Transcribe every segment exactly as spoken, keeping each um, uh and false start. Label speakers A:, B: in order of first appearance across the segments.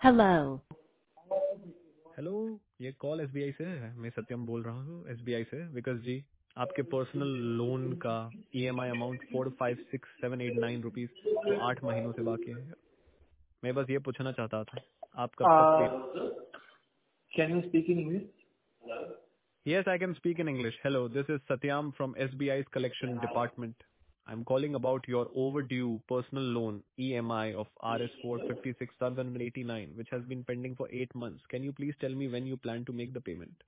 A: Hello.
B: Hello, ये call SBI से है। मैं सत्यम बोल रहा हूँ एसबीआई से। विकास जी, आपके पर्सनल लोन का EMI amount four five six seven eight nine rupees वो आठ महीनों से बाकी है। मैं बस ये पूछना चाहता था, आप कब तक पे?
C: Uh, Can you speak in English?
B: Yes, I can speak in English. Hello, this is Satyam from S B I's collection department. I'm calling about your overdue personal loan E M I of R S four fifty six seven eighty nine, which has been pending for eight months. Can you please tell me when you plan to make the payment?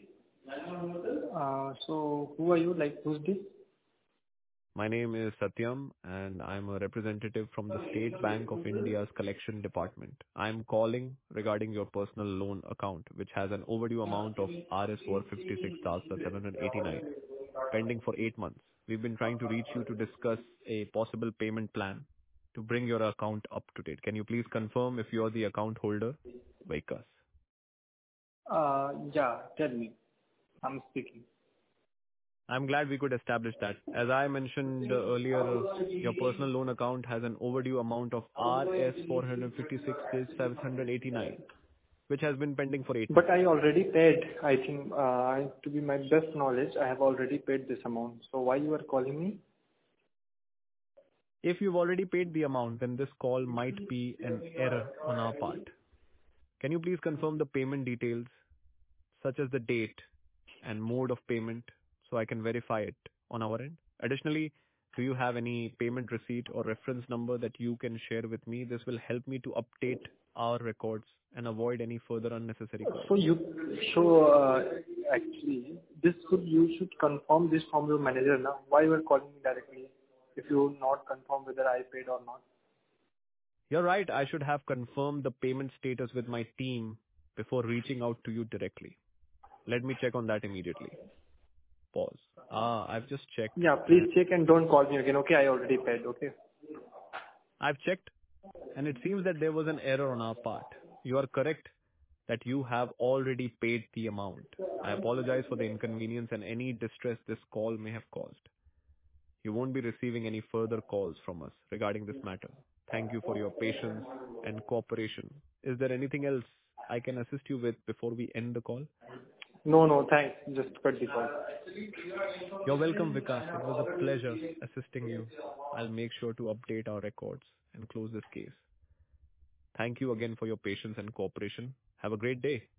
C: Uh, So who are you? Like, who's this?
B: My name is Satyam, and I'm a representative from the State Bank of India's collection department. I'm calling regarding your personal loan account, which has an overdue amount of R S four five six seven eighty-nine, pending for eight months. We've been trying to reach you to discuss a possible payment plan to bring your account up to date. Can you please confirm if you're the account holder? Vikas.
C: Uh, Yeah, tell me. I'm speaking.
B: I'm glad we could establish that. As I mentioned uh, earlier, uh, your personal loan account has an overdue amount of R S four five six seven eighty-nine, which has been pending for eight
C: But
B: months.
C: I already paid. I think, uh, I- to be my best knowledge, I have already paid this amount. So why you are calling me?
B: If you've already paid the amount, then this call might be an error on our part. Can you please confirm the payment details, such as the date and mode of payment, so I can verify it on our end? Additionally, do you have any payment receipt or reference number that you can share with me? This will help me to update our records and avoid any further unnecessary calls.
C: So you, so, uh, actually, this should, you should confirm this from your manager now. Why you are calling me directly if you not confirm whether I paid or not?
B: You're right, I should have confirmed the payment status with my team before reaching out to you directly. Let me check on that immediately. Pause. Ah, I've just checked,
C: Yeah,
B: and
C: please check and don't call me again, okay? I already paid, okay?
B: I've checked, and it seems that there was an error on our part. You are correct that you have already paid the amount. I apologize for the inconvenience and any distress this call may have caused. You won't be receiving any further calls from us regarding this matter. Thank you for your patience and cooperation. Is there anything else I can assist you with before we end the call?
C: No, no, thanks. Just cut the call.
B: You're welcome, Vikas. It was a pleasure assisting you. I'll make sure to update our records and close this case. Thank you again for your patience and cooperation. Have a great day.